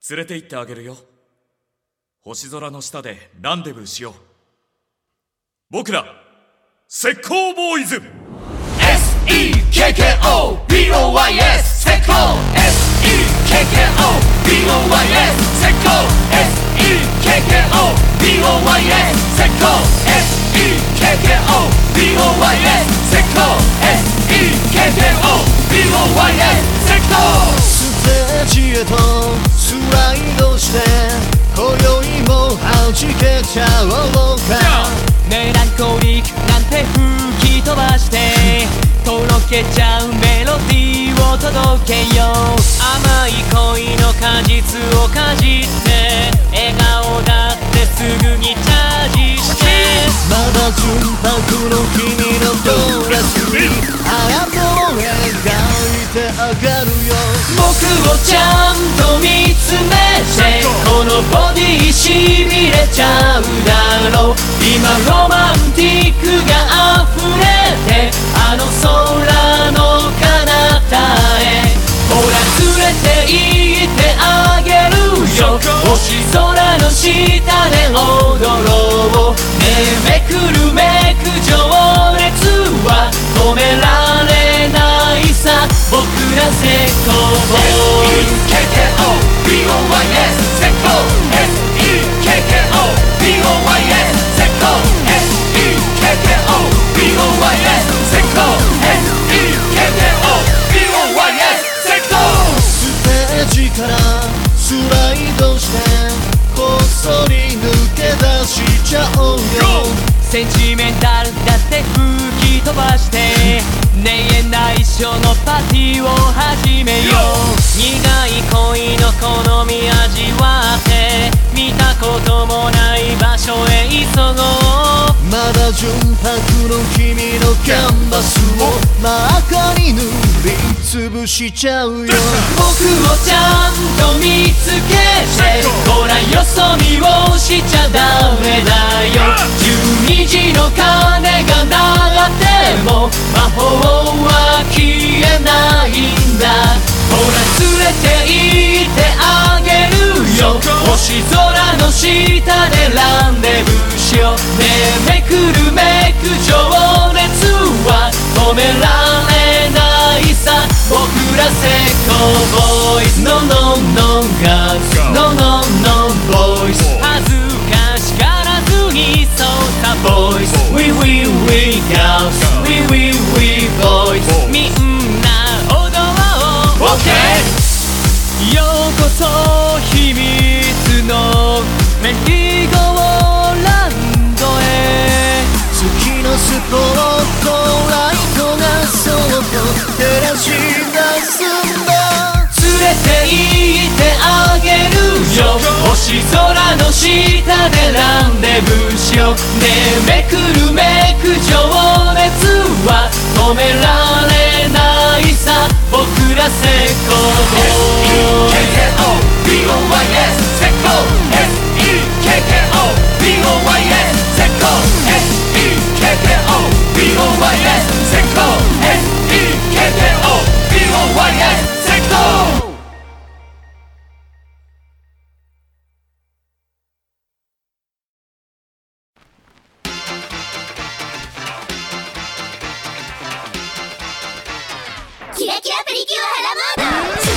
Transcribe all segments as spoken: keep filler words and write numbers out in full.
連れて行ってあげるよ。星空の下でランデブーしよう。僕ら石膏ボーイズエスイーケーケーオービーオーワイエス 石膏 エスイーケーケーオービーオーワイエス 石膏 エスイーケーケーオービーオーワイエス 石膏 エスイーケーケーオービーオーワイエス 石膏 エスイーケーケーオービーオーワイエス 石膏ステージへとスライドして今宵も弾けちゃおうか。 メランコリックなんて吹き飛ばしてとろけちゃうメロディーを届けよう。甘い恋の果実をかじって笑顔だってすぐにチャージして。 まだ純白の君のドレスにあなたを描いてあげるよ。 僕をちゃんと見つめてこのボディしびれちゃうだろう。今ロマンティックが溢れてあの空の彼方へ。ほら連れて行ってあげるよ。星空の下で踊ろう。ねえめくるめく情熱は止められないさ。僕ら石膏ボーイズエスイーケーケーオービーオーワイエス 石膏 エスイーケーケーオービーオーワイエス 石膏 エスイーケーケーオービーオーワイエス 石膏 エスイーケーケーオービーオーワイエス 石膏ステージからスライドしてこっそり抜け出しちゃおうよ。 センチメンタルだって吹き飛ばしてねえ内緒のパーティーを始めよう。苦い恋の好み味わって見たこともない場所へ急ごう。 まだ純白の君のキャンバスを真っ赤に塗りつぶしちゃうよ。 僕をちゃんと見つけてほらよそ見をしちゃダメだよ。じゅうにじの鐘が鳴っても魔法は消えないんだ。ほら連れて行ってあげるよ。星空の下でランデブーしよう。ねえめくるめく情熱は止められないさ。僕ら石膏ボーイズ No no no girls No no no boys 恥ずかしからずにそうさ boys We we we girls We we we boys みんな踊ろう OK ようこそ秘密のメリーゴーランドへ。 好きなスポットライトがそっと照らし出すんだ。 連れて行ってあげるよ。星空の下でランデブーしよう。ねえめくるめく情熱は止められないさ。僕ら石膏ボーイズエスイーケーケーオービーオーワイエス 石膏 エスイーケーケーオービーオーワイエス 石膏 エスイーケーケーオービーオーワイエス 石膏 エスイーケーケーオービーオーワイエス 石膏キラキラプリキュアハラモード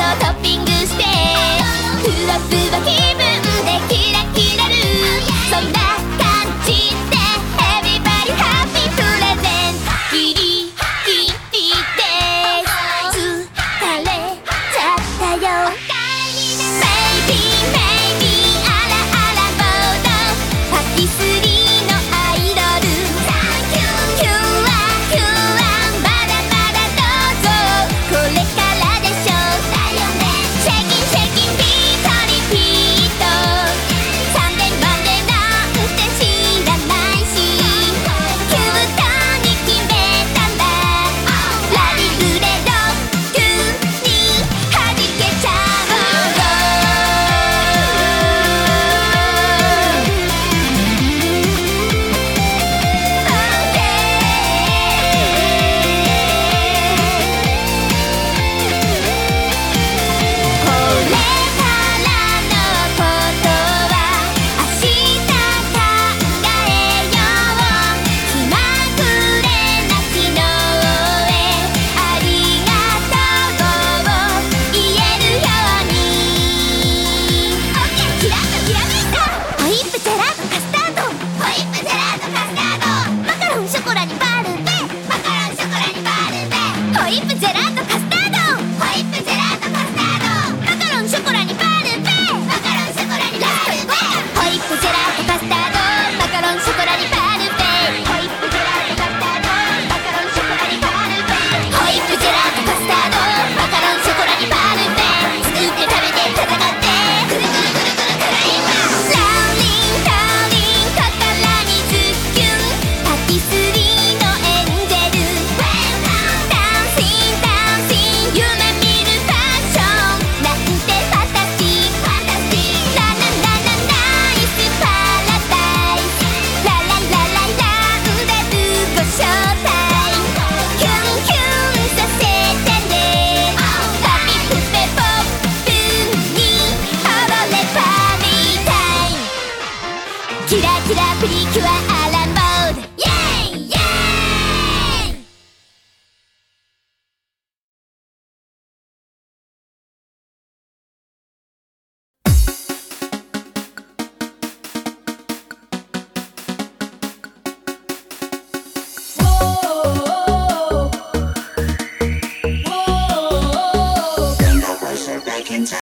トッピングしてふわふわ気分でキラキラるそんな感じで Everybody Happy プレゼントギリギリで疲れちゃったよ Maybe Maybe